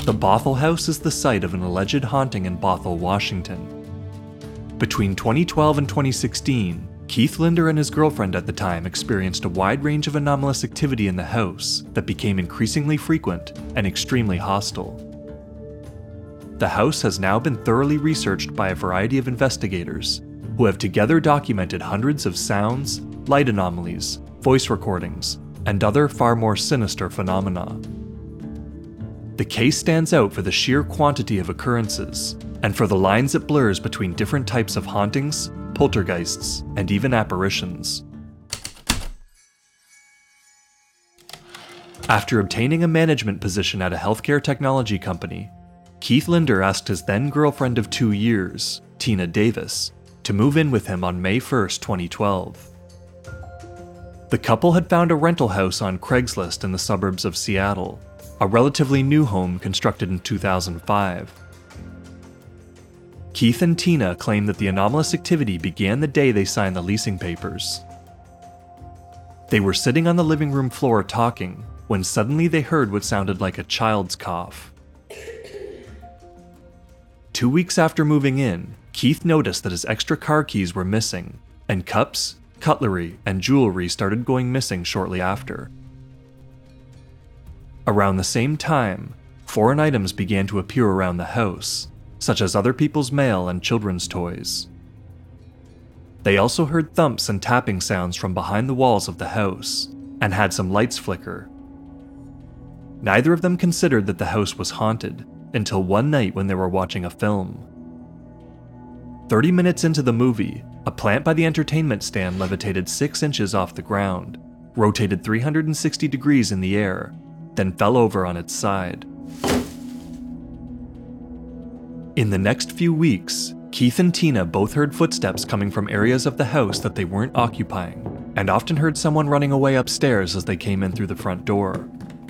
The Bothell House is the site of an alleged haunting in Bothell, Washington. Between 2012 and 2016, Keith Linder and his girlfriend at the time experienced a wide range of anomalous activity in the house that became increasingly frequent and extremely hostile. The house has now been thoroughly researched by a variety of investigators who have together documented hundreds of sounds, light anomalies, voice recordings, and other far more sinister phenomena. The case stands out for the sheer quantity of occurrences, and for the lines it blurs between different types of hauntings, poltergeists, and even apparitions. After obtaining a management position at a healthcare technology company, Keith Linder asked his then-girlfriend of 2 years, Tina Davis, to move in with him on May 1, 2012. The couple had found a rental house on Craigslist in the suburbs of Seattle, a relatively new home constructed in 2005. Keith and Tina claim that the anomalous activity began the day they signed the leasing papers. They were sitting on the living room floor talking when suddenly they heard what sounded like a child's cough. 2 weeks after moving in, Keith noticed that his extra car keys were missing, and cups, cutlery, and jewelry started going missing shortly after. Around the same time, foreign items began to appear around the house, such as other people's mail and children's toys. They also heard thumps and tapping sounds from behind the walls of the house, and had some lights flicker. Neither of them considered that the house was haunted until one night when they were watching a film. 30 minutes into the movie, a plant by the entertainment stand levitated 6 inches off the ground, rotated 360 degrees in the air, then fell over on its side. In the next few weeks, Keith and Tina both heard footsteps coming from areas of the house that they weren't occupying, and often heard someone running away upstairs as they came in through the front door.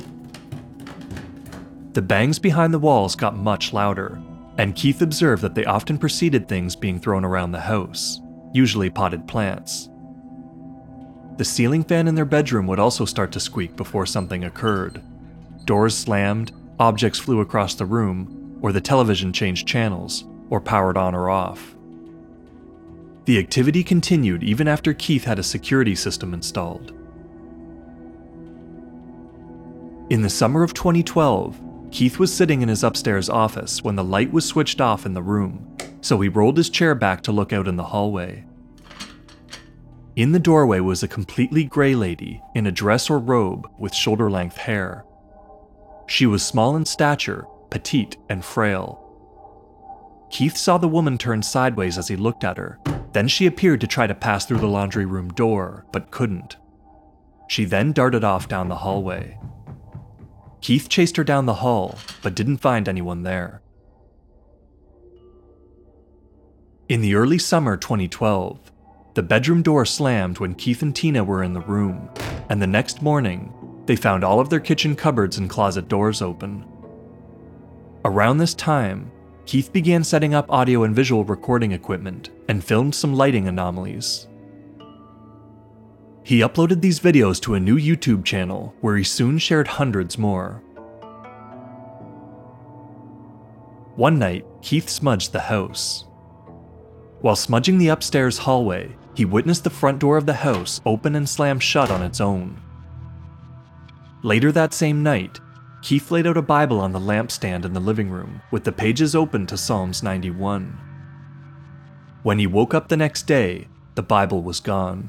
The bangs behind the walls got much louder, and Keith observed that they often preceded things being thrown around the house, usually potted plants. The ceiling fan in their bedroom would also start to squeak before something occurred. Doors slammed, objects flew across the room, or the television changed channels, or powered on or off. The activity continued even after Keith had a security system installed. In the summer of 2012, Keith was sitting in his upstairs office when the light was switched off in the room, so he rolled his chair back to look out in the hallway. In the doorway was a completely gray lady in a dress or robe with shoulder-length hair. She was small in stature, petite, and frail. Keith saw the woman turn sideways as he looked at her. Then she appeared to try to pass through the laundry room door, but couldn't. She then darted off down the hallway. Keith chased her down the hall, but didn't find anyone there. In the early summer 2012, the bedroom door slammed when Keith and Tina were in the room, and the next morning, they found all of their kitchen cupboards and closet doors open. Around this time, Keith began setting up audio and visual recording equipment and filmed some lighting anomalies. He uploaded these videos to a new YouTube channel where he soon shared hundreds more. One night, Keith smudged the house. While smudging the upstairs hallway, he witnessed the front door of the house open and slam shut on its own. Later that same night, Keith laid out a Bible on the lampstand in the living room with the pages open to Psalms 91. When he woke up the next day, the Bible was gone.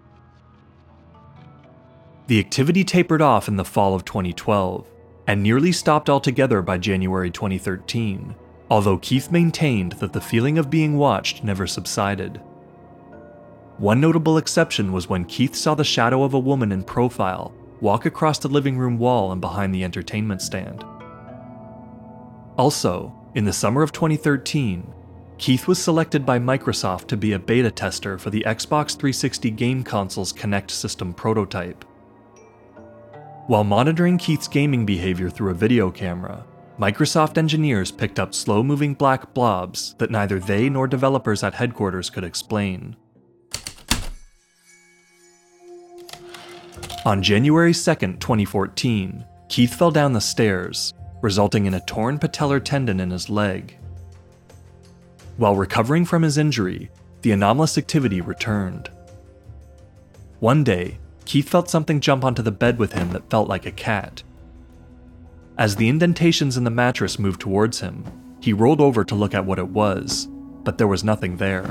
The activity tapered off in the fall of 2012 and nearly stopped altogether by January 2013, although Keith maintained that the feeling of being watched never subsided. One notable exception was when Keith saw the shadow of a woman in profile walk across the living room wall and behind the entertainment stand. Also, in the summer of 2013, Keith was selected by Microsoft to be a beta tester for the Xbox 360 game console's Kinect system prototype. While monitoring Keith's gaming behavior through a video camera, Microsoft engineers picked up slow-moving black blobs that neither they nor developers at headquarters could explain. On January 2, 2014, Keith fell down the stairs, resulting in a torn patellar tendon in his leg. While recovering from his injury, the anomalous activity returned. One day, Keith felt something jump onto the bed with him that felt like a cat. As the indentations in the mattress moved towards him, he rolled over to look at what it was, but there was nothing there.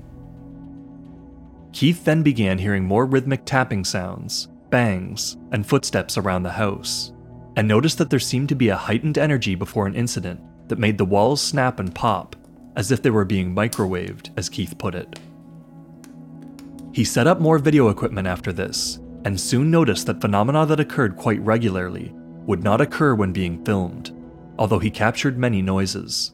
Keith then began hearing more rhythmic tapping sounds, bangs, and footsteps around the house, and noticed that there seemed to be a heightened energy before an incident that made the walls snap and pop, as if they were being microwaved, as Keith put it. He set up more video equipment after this, and soon noticed that phenomena that occurred quite regularly would not occur when being filmed, although he captured many noises.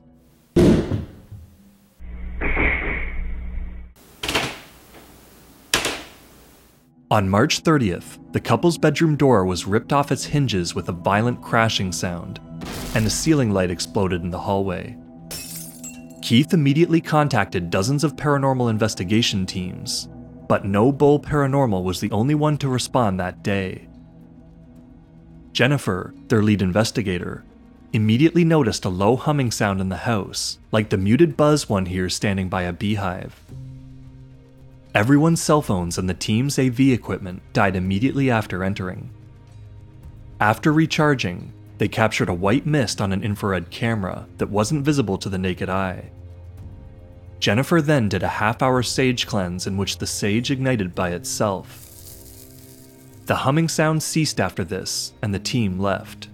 On March 30th, the couple's bedroom door was ripped off its hinges with a violent crashing sound, and a ceiling light exploded in the hallway. Keith immediately contacted dozens of paranormal investigation teams, but No Bull Paranormal was the only one to respond that day. Jennifer, their lead investigator, immediately noticed a low humming sound in the house, like the muted buzz one hears standing by a beehive. Everyone's cell phones and the team's AV equipment died immediately after entering. After recharging, they captured a white mist on an infrared camera that wasn't visible to the naked eye. Jennifer then did a half-hour sage cleanse in which the sage ignited by itself. The humming sound ceased after this, and the team left.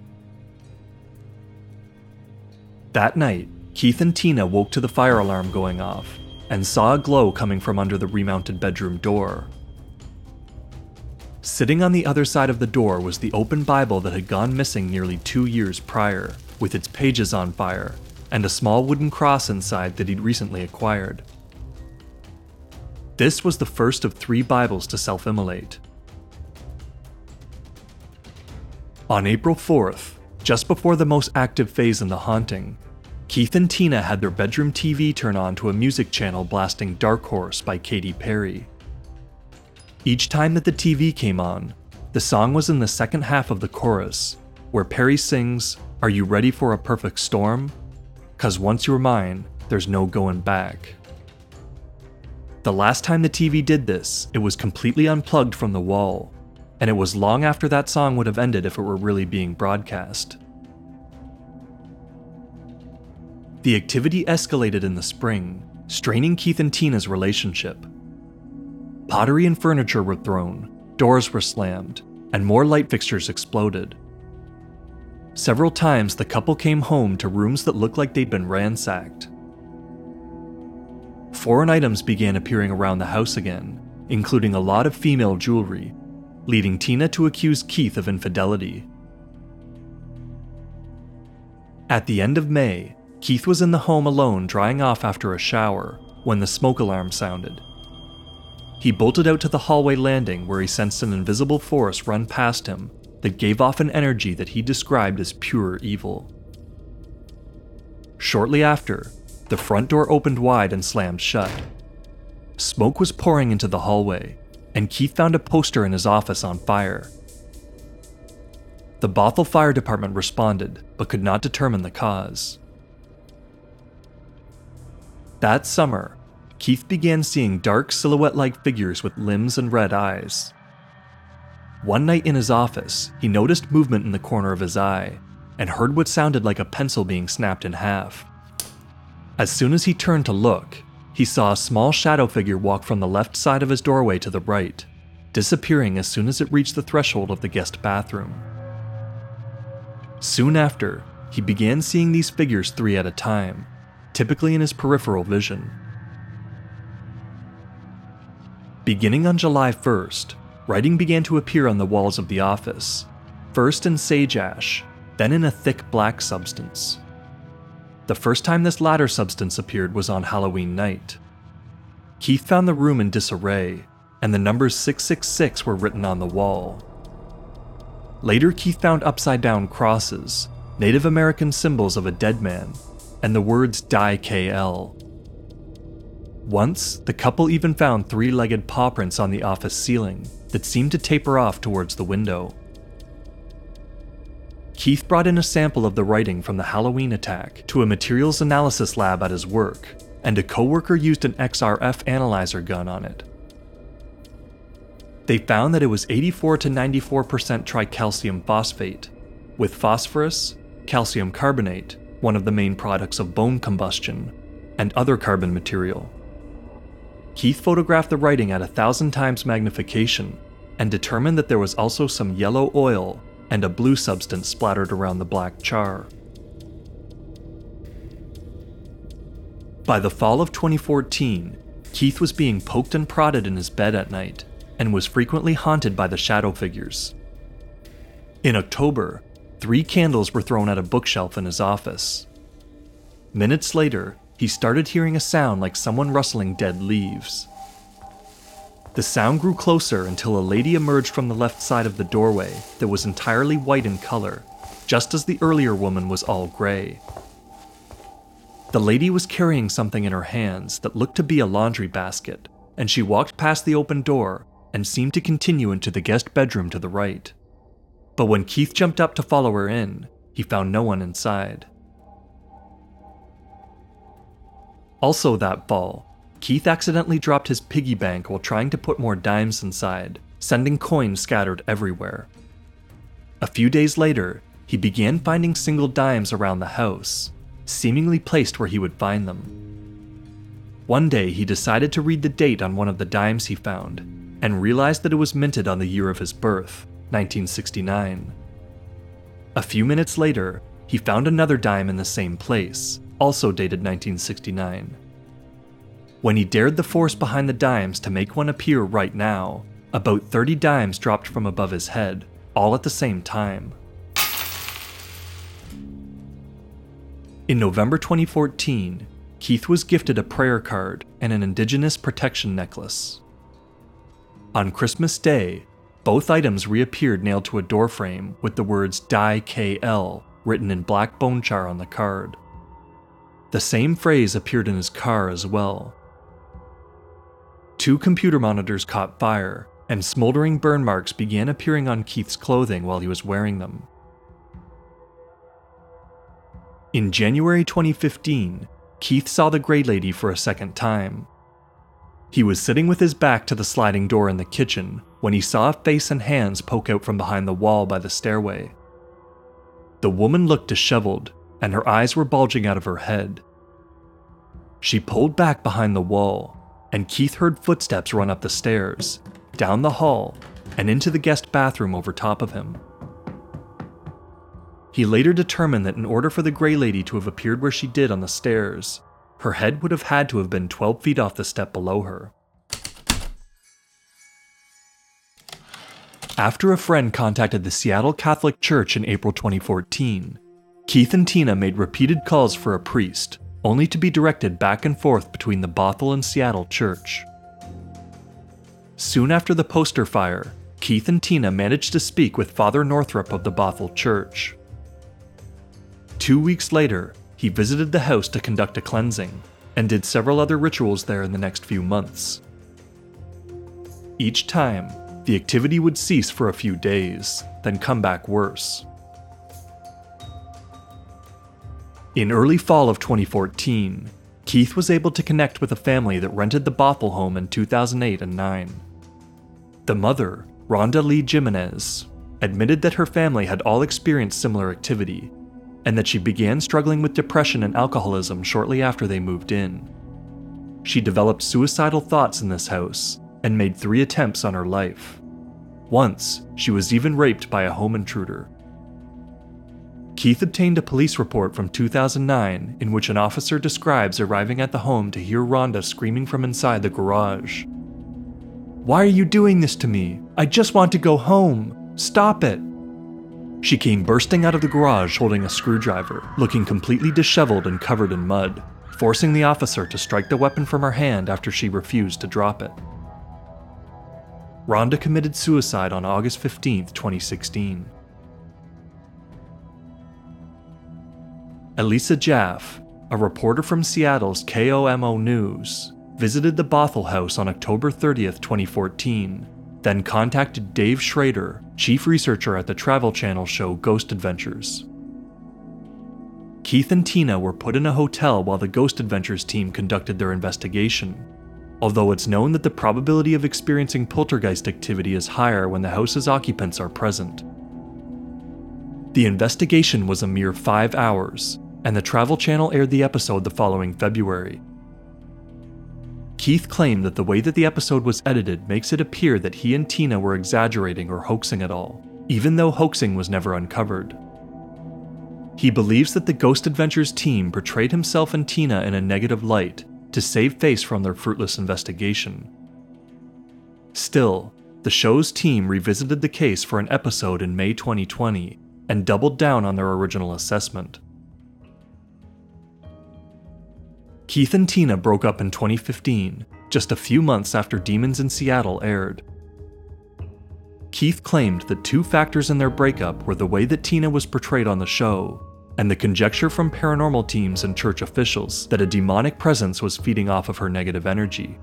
That night, Keith and Tina woke to the fire alarm going off, and saw a glow coming from under the remounted bedroom door. Sitting on the other side of the door was the open Bible that had gone missing nearly 2 years prior, with its pages on fire, and a small wooden cross inside that he'd recently acquired. This was the first of 3 Bibles to self-immolate. On April 4th, just before the most active phase in the haunting, Keith and Tina had their bedroom TV turn on to a music channel blasting Dark Horse by Katy Perry. Each time that the TV came on, the song was in the second half of the chorus, where Perry sings, "Are you ready for a perfect storm? 'Cause once you're mine, there's no going back." The last time the TV did this, it was completely unplugged from the wall, and it was long after that song would have ended if it were really being broadcast. The activity escalated in the spring, straining Keith and Tina's relationship. Pottery and furniture were thrown, doors were slammed, and more light fixtures exploded. Several times the couple came home to rooms that looked like they'd been ransacked. Foreign items began appearing around the house again, including a lot of female jewelry, leading Tina to accuse Keith of infidelity. At the end of May, Keith was in the home alone drying off after a shower when the smoke alarm sounded. He bolted out to the hallway landing where he sensed an invisible force run past him that gave off an energy that he described as pure evil. Shortly after, the front door opened wide and slammed shut. Smoke was pouring into the hallway, and Keith found a poster in his office on fire. The Bothell Fire Department responded, but could not determine the cause. That summer, Keith began seeing dark silhouette-like figures with limbs and red eyes. One night in his office, he noticed movement in the corner of his eye, and heard what sounded like a pencil being snapped in half. As soon as he turned to look, he saw a small shadow figure walk from the left side of his doorway to the right, disappearing as soon as it reached the threshold of the guest bathroom. Soon after, he began seeing these figures 3 at a time, typically in his peripheral vision. Beginning on July 1st, writing began to appear on the walls of the office, first in sage ash, then in a thick black substance. The first time this latter substance appeared was on Halloween night. Keith found the room in disarray, and the numbers 666 were written on the wall. Later, Keith found upside-down crosses, Native American symbols of a dead man, and the words Die KL. Once, the couple even found 3-legged paw prints on the office ceiling that seemed to taper off towards the window. Keith brought in a sample of the writing from the Halloween attack to a materials analysis lab at his work, and a coworker used an XRF analyzer gun on it. They found that it was 84 to 94% tricalcium phosphate, with phosphorus, calcium carbonate, one of the main products of bone combustion, and other carbon material. Keith photographed the writing at 1,000 times magnification and determined that there was also some yellow oil and a blue substance splattered around the black char. By the fall of 2014, Keith was being poked and prodded in his bed at night and was frequently haunted by the shadow figures. In October, 3 candles were thrown at a bookshelf in his office. Minutes later, he started hearing a sound like someone rustling dead leaves. The sound grew closer until a lady emerged from the left side of the doorway that was entirely white in color, just as the earlier woman was all gray. The lady was carrying something in her hands that looked to be a laundry basket, and she walked past the open door and seemed to continue into the guest bedroom to the right. But when Keith jumped up to follow her in, he found no one inside. Also that fall, Keith accidentally dropped his piggy bank while trying to put more dimes inside, sending coins scattered everywhere. A few days later, he began finding single dimes around the house, seemingly placed where he would find them. One day he decided to read the date on one of the dimes he found, and realized that it was minted on the year of his birth, 1969. A few minutes later, he found another dime in the same place, also dated 1969. When he dared the force behind the dimes to make one appear right now, about 30 dimes dropped from above his head, all at the same time. In November 2014, Keith was gifted a prayer card and an Indigenous protection necklace. On Christmas Day, both items reappeared nailed to a doorframe with the words Die KL written in black bone char on the card. The same phrase appeared in his car as well. 2 computer monitors caught fire, and smoldering burn marks began appearing on Keith's clothing while he was wearing them. In January 2015, Keith saw the Grey Lady for a second time. He was sitting with his back to the sliding door in the kitchen when he saw a face and hands poke out from behind the wall by the stairway. The woman looked disheveled, and her eyes were bulging out of her head. She pulled back behind the wall, and Keith heard footsteps run up the stairs, down the hall, and into the guest bathroom over top of him. He later determined that in order for the Grey Lady to have appeared where she did on the stairs, her head would have had to have been 12 feet off the step below her. After a friend contacted the Seattle Catholic Church in April 2014, Keith and Tina made repeated calls for a priest, only to be directed back and forth between the Bothell and Seattle church. Soon after the poster fire, Keith and Tina managed to speak with Father Northrup of the Bothell church. 2 weeks later, he visited the house to conduct a cleansing, and did several other rituals there in the next few months. Each time, the activity would cease for a few days, then come back worse. In early fall of 2014, Keith was able to connect with a family that rented the Bothell home in 2008 and 9. The mother, Rhonda Lee Jimenez, admitted that her family had all experienced similar activity, and that she began struggling with depression and alcoholism shortly after they moved in. She developed suicidal thoughts in this house, and made 3 attempts on her life. Once, she was even raped by a home intruder. Keith obtained a police report from 2009 in which an officer describes arriving at the home to hear Rhonda screaming from inside the garage. "Why are you doing this to me? I just want to go home. Stop it." She came bursting out of the garage holding a screwdriver, looking completely disheveled and covered in mud, forcing the officer to strike the weapon from her hand after she refused to drop it. Rhonda committed suicide on August 15, 2016. Elisa Jaffe, a reporter from Seattle's KOMO News, visited the Bothell house on October 30, 2014, then contacted Dave Schrader, chief researcher at the Travel Channel show Ghost Adventures. Keith and Tina were put in a hotel while the Ghost Adventures team conducted their investigation, although it's known that the probability of experiencing poltergeist activity is higher when the house's occupants are present. The investigation was a mere 5 hours, and the Travel Channel aired the episode the following February. Keith claimed that the way that the episode was edited makes it appear that he and Tina were exaggerating or hoaxing it all, even though hoaxing was never uncovered. He believes that the Ghost Adventures team portrayed himself and Tina in a negative light to save face from their fruitless investigation. Still, the show's team revisited the case for an episode in May 2020 and doubled down on their original assessment. Keith and Tina broke up in 2015, just a few months after Demons in Seattle aired. Keith claimed that 2 factors in their breakup were the way that Tina was portrayed on the show, and the conjecture from paranormal teams and church officials that a demonic presence was feeding off of her negative energy.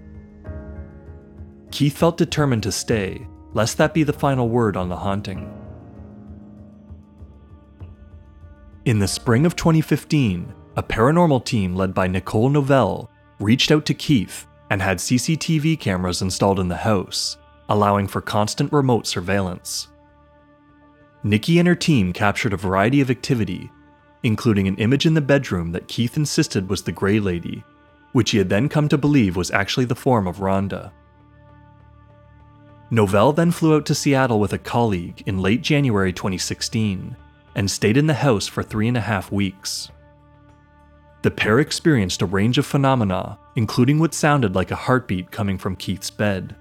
Keith felt determined to stay, lest that be the final word on the haunting. In the spring of 2015, a paranormal team led by Nicole Novell reached out to Keith and had CCTV cameras installed in the house, allowing for constant remote surveillance. Nikki and her team captured a variety of activity, including an image in the bedroom that Keith insisted was the Grey Lady, which he had then come to believe was actually the form of Rhonda. Novell then flew out to Seattle with a colleague in late January 2016 and stayed in the house for 3.5 weeks. The pair experienced a range of phenomena, including what sounded like a heartbeat coming from Keith's bed.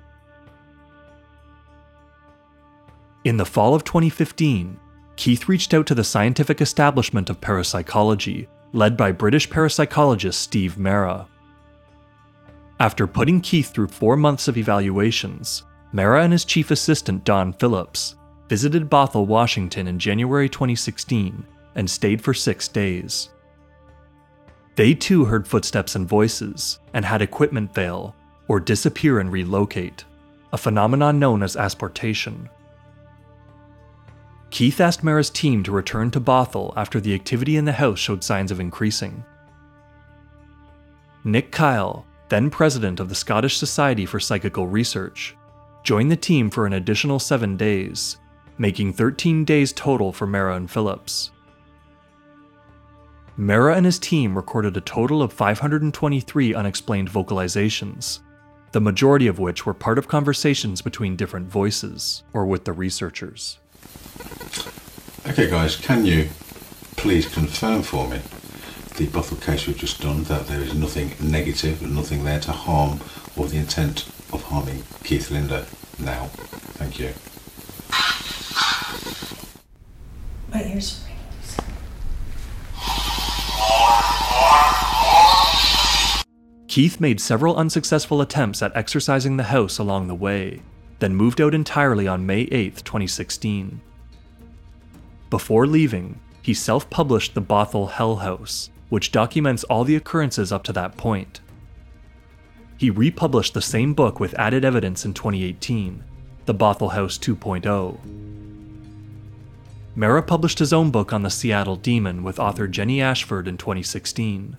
In the fall of 2015, Keith reached out to the scientific establishment of parapsychology, led by British parapsychologist Steve Mera. After putting Keith through 4 months of evaluations, Mera and his chief assistant Don Phillips visited Bothell, Washington in January 2016 and stayed for 6 days. They too heard footsteps and voices, and had equipment fail, or disappear and relocate, a phenomenon known as asportation. Keith asked Mera's team to return to Bothell after the activity in the house showed signs of increasing. Nick Kyle, then president of the Scottish Society for Psychical Research, joined the team for an additional 7 days, making 13 days total for Mera and Phillips. Mera and his team recorded a total of 523 unexplained vocalizations, the majority of which were part of conversations between different voices, or with the researchers. Okay guys, can you please confirm for me the Bothell case we've just done, that there is nothing negative and nothing there to harm or the intent of harming Keith Linder now? Thank you. My ears are ringing. Keith made several unsuccessful attempts at exorcising the house along the way, then moved out entirely on May 8, 2016. Before leaving, he self-published The Bothell Hell House, which documents all the occurrences up to that point. He republished the same book with added evidence in 2018, The Bothell House 2.0. Mera published his own book on the Seattle Demon with author Jenny Ashford in 2016.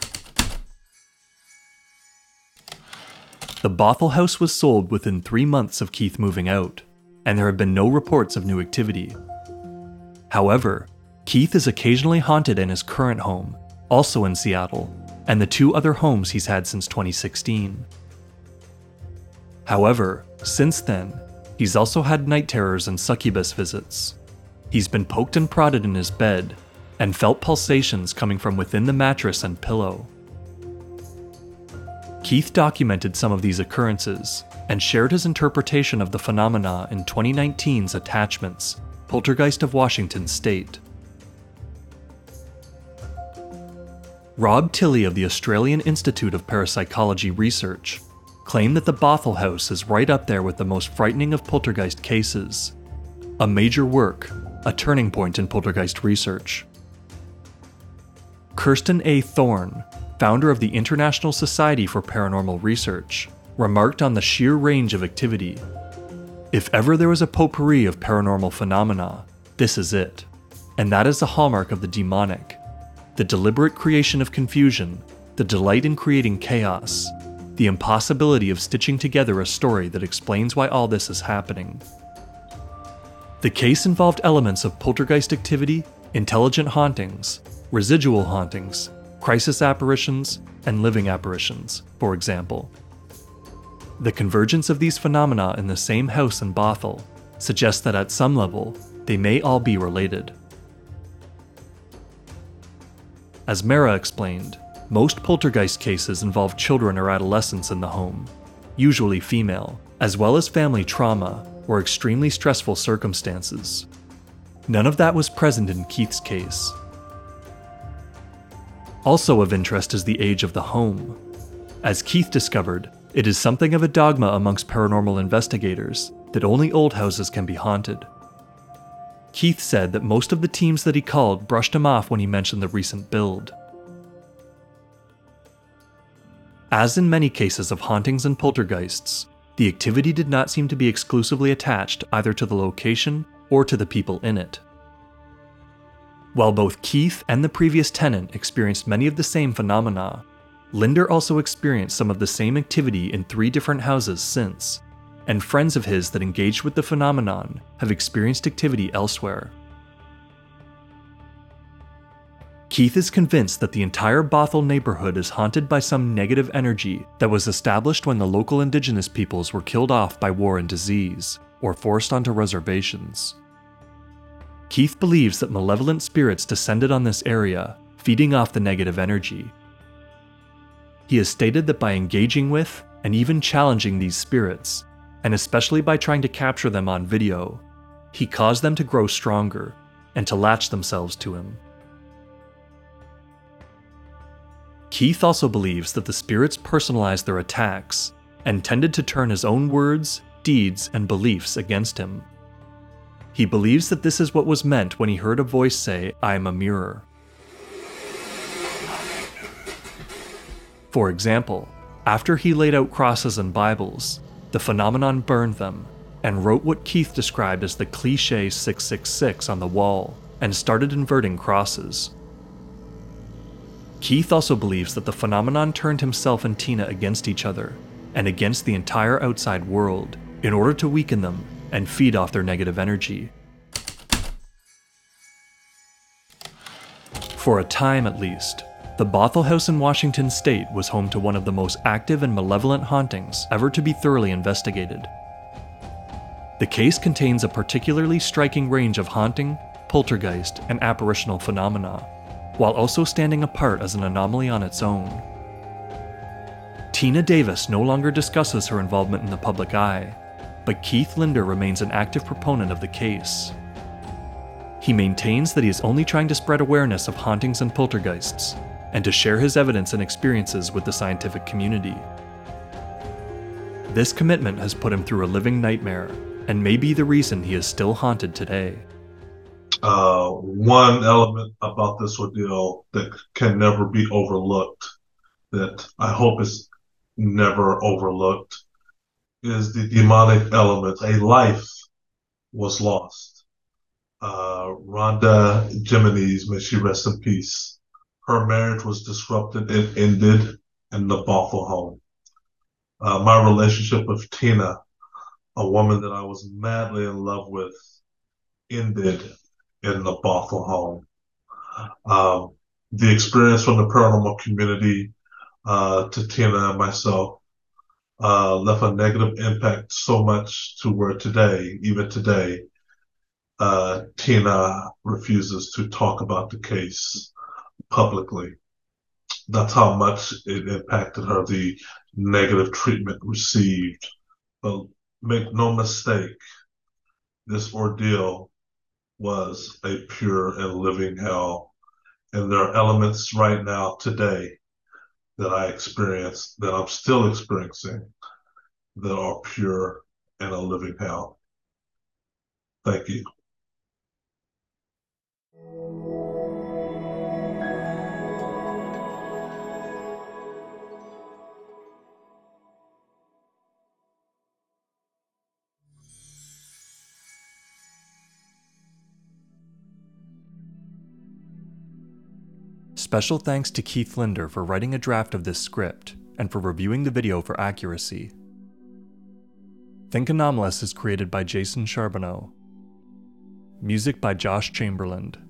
The Bothell House was sold within 3 months of Keith moving out, and there have been no reports of new activity. However, Keith is occasionally haunted in his current home, also in Seattle, and the 2 other homes he's had since 2016. However, since then, he's also had night terrors and succubus visits. He's been poked and prodded in his bed, and felt pulsations coming from within the mattress and pillow. Keith documented some of these occurrences, and shared his interpretation of the phenomena in 2019's Attachments, Poltergeist of Washington State. Rob Tilley of the Australian Institute of Parapsychology Research claimed that the Bothell House is right up there with the most frightening of poltergeist cases, a major work, a turning point in poltergeist research. Kirsten A. Thorne, founder of the International Society for Paranormal Research, remarked on the sheer range of activity. If ever there was a potpourri of paranormal phenomena, this is it. And that is the hallmark of the demonic. The deliberate creation of confusion, the delight in creating chaos, the impossibility of stitching together a story that explains why all this is happening. The case involved elements of poltergeist activity, intelligent hauntings, residual hauntings, crisis apparitions, and living apparitions, for example. The convergence of these phenomena in the same house in Bothell suggests that at some level, they may all be related. As Mara explained, most poltergeist cases involve children or adolescents in the home, usually female, as well as family trauma or extremely stressful circumstances. None of that was present in Keith's case. Also of interest is the age of the home. As Keith discovered, it is something of a dogma amongst paranormal investigators that only old houses can be haunted. Keith said that most of the teams that he called brushed him off when he mentioned the recent build. As in many cases of hauntings and poltergeists, the activity did not seem to be exclusively attached either to the location or to the people in it. While both Keith and the previous tenant experienced many of the same phenomena, Linder also experienced some of the same activity in 3 different houses since, and friends of his that engaged with the phenomenon have experienced activity elsewhere. Keith is convinced that the entire Bothell neighborhood is haunted by some negative energy that was established when the local indigenous peoples were killed off by war and disease, or forced onto reservations. Keith believes that malevolent spirits descended on this area, feeding off the negative energy. He has stated that by engaging with and even challenging these spirits, and especially by trying to capture them on video, he caused them to grow stronger and to latch themselves to him. Keith also believes that the spirits personalized their attacks and tended to turn his own words, deeds, and beliefs against him. He believes that this is what was meant when he heard a voice say, "I am a mirror." For example, after he laid out crosses and Bibles, the phenomenon burned them and wrote what Keith described as the cliché 666 on the wall and started inverting crosses. Keith also believes that the phenomenon turned himself and Tina against each other and against the entire outside world in order to weaken them and feed off their negative energy. For a time at least, the Bothell House in Washington State was home to one of the most active and malevolent hauntings ever to be thoroughly investigated. The case contains a particularly striking range of haunting, poltergeist, and apparitional phenomena, while also standing apart as an anomaly on its own. Tina Davis no longer discusses her involvement in the public eye, but Keith Linder remains an active proponent of the case. He maintains that he is only trying to spread awareness of hauntings and poltergeists, and to share his evidence and experiences with the scientific community. This commitment has put him through a living nightmare, and may be the reason he is still haunted today. One element about this ordeal that can never be overlooked, that I hope is never overlooked, is the demonic element. A life was lost. Rhonda Jimenez, may she rest in peace. Her marriage was disrupted and ended in the Bothell home. My relationship with Tina, a woman that I was madly in love with, ended in the Bothell home. The experience from the paranormal community to Tina and myself left a negative impact so much to where today, even today, Tina refuses to talk about the case publicly. That's how much it impacted her, the negative treatment received. But make no mistake, this ordeal was a pure and living hell. And there are elements right now today that I experienced, that I'm still experiencing, that are pure and a living hell. Thank you. Special thanks to Keith Linder for writing a draft of this script and for reviewing the video for accuracy. Think Anomalous is created by Jason Charbonneau. Music by Josh Chamberlain.